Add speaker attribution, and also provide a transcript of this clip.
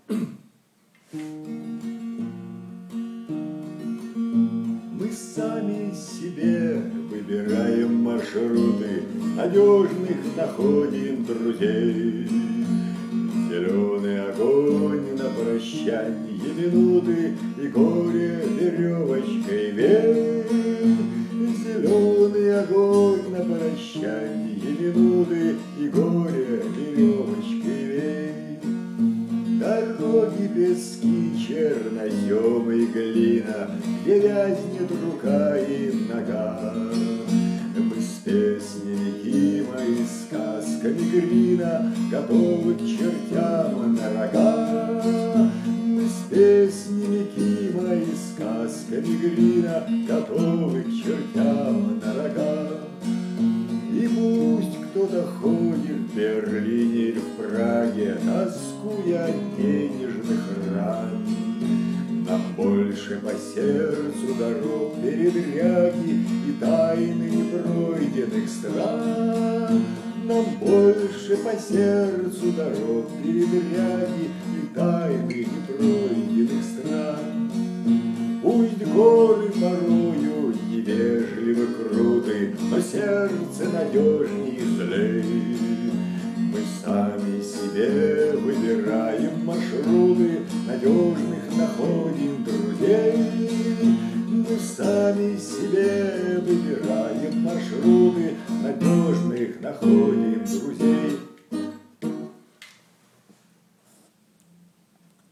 Speaker 1: Мы сами себе выбираем маршруты, надежных находим друзей. Зеленый огонь на прощанье минуты и горе веревочкой вей. Зеленый огонь на прощанье минуты и горе веревочкой вей. Дороги, пески, чернозем и глина, где вязнет рука и нога. Мы с песнями Кима и сказками Грина готовы к чертям на рога. Мы с песнями Кима и сказками Грина готовы к чертям на рога. И пусть кто-то ходит в Берлине или в Праге, тоскуя от денежных ран, нам больше по сердцу дорог передряги и тайны непройденных стран. Нам больше по сердцу дорог передряги и тайны непройденных стран. Пусть горы порою невежливы, круты, но сердце надежней и злей. Мы сами себе выбираем маршруты, надежных находим друзей. Мы сами себе выбираем маршруты, надежных находим